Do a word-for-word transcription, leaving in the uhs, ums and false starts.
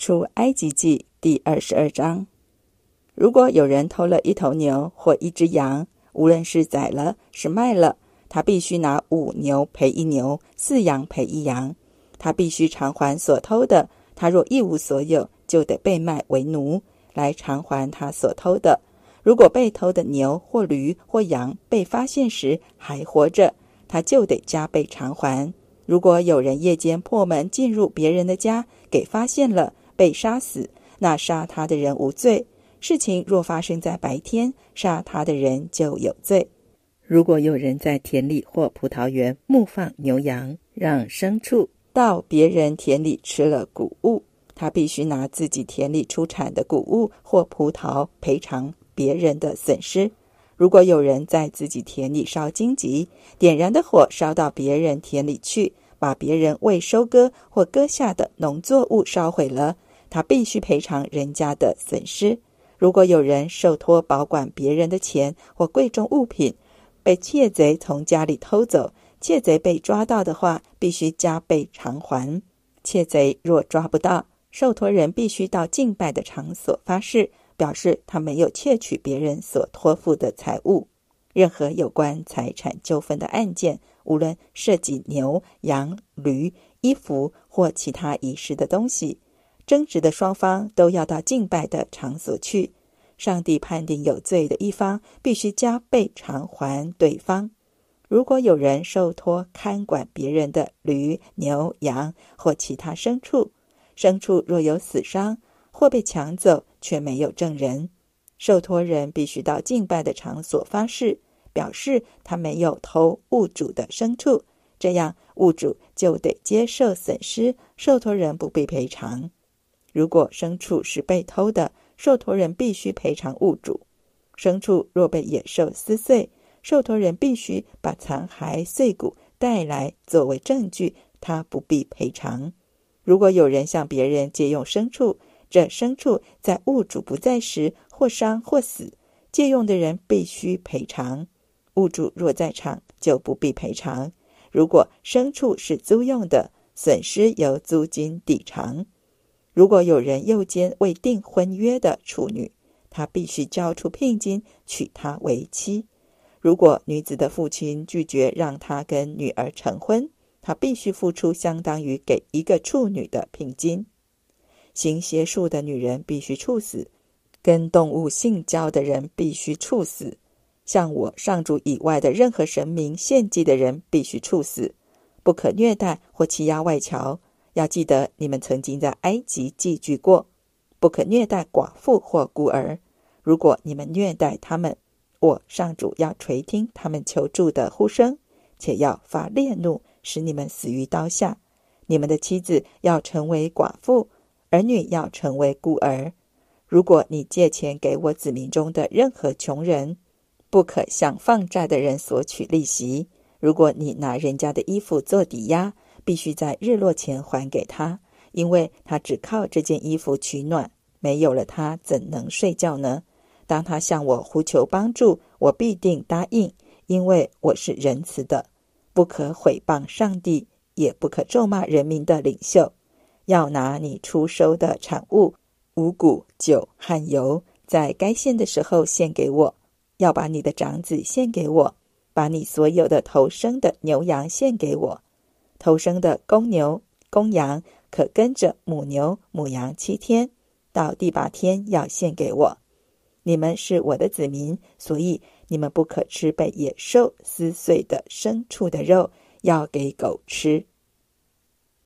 出埃及记第二十二章。如果有人偷了一头牛或一只羊，无论是宰了是卖了，他必须拿五牛赔一牛，四羊赔一羊。他必须偿还所偷的，他若一无所有，就得被卖为奴，来偿还他所偷的。如果被偷的牛或驴或羊被发现时还活着，他就得加倍偿还。如果有人夜间破门进入别人的家，给发现了，被杀死，那杀他的人无罪。事情若发生在白天，杀他的人就有罪。如果有人在田里或葡萄园牧放牛羊，让牲畜到别人田里吃了谷物，他必须拿自己田里出产的谷物或葡萄赔偿别人的损失。如果有人在自己田里烧荆棘，点燃的火烧到别人田里去，把别人未收割或割下的农作物烧毁了，他必须赔偿人家的损失。如果有人受托保管别人的钱或贵重物品，被窃贼从家里偷走，窃贼被抓到的话，必须加倍偿还。窃贼若抓不到，受托人必须到敬拜的场所发誓，表示他没有窃取别人所托付的财物。任何有关财产纠纷的案件，无论涉及牛、羊、驴、衣服或其他遗失的东西，争执的双方都要到敬拜的场所去。上帝判定有罪的一方必须加倍偿还对方。如果有人受托看管别人的驴、牛、羊或其他牲畜，牲畜若有死伤或被抢走，却没有证人，受托人必须到敬拜的场所发誓，表示他没有偷物主的牲畜，这样物主就得接受损失，受托人不必赔偿。如果牲畜是被偷的，受托人必须赔偿物主。牲畜若被野兽撕碎，受托人必须把残骸碎骨带来作为证据，他不必赔偿。如果有人向别人借用牲畜，这牲畜在物主不在时或伤或死，借用的人必须赔偿。物主若在场，就不必赔偿。如果牲畜是租用的，损失由租金抵偿。如果有人诱奸未订婚约的处女，他必须交出聘金娶她为妻。如果女子的父亲拒绝让她跟女儿成婚，他必须付出相当于给一个处女的聘金。行邪术的女人必须处死，跟动物性交的人必须处死，向我上主以外的任何神明献祭的人必须处死。不可虐待或欺压外侨，要记得你们曾经在埃及寄居过。不可虐待寡妇或孤儿，如果你们虐待他们，我上主要垂听他们求助的呼声，且要发烈怒，使你们死于刀下。你们的妻子要成为寡妇，儿女要成为孤儿。如果你借钱给我子民中的任何穷人，不可向放债的人索取利息。如果你拿人家的衣服做抵押，必须在日落前还给他，因为他只靠这件衣服取暖，没有了它怎能睡觉呢？当他向我呼求帮助，我必定答应，因为我是仁慈的。不可毁谤上帝，也不可咒骂人民的领袖。要拿你出收的产物，五谷、酒和油，在该献的时候献给我。要把你的长子献给我，把你所有的头生的牛羊献给我。头生的公牛、公羊可跟着母牛、母羊七天，到第八天要献给我。你们是我的子民，所以你们不可吃被野兽撕碎的牲畜的肉，要给狗吃。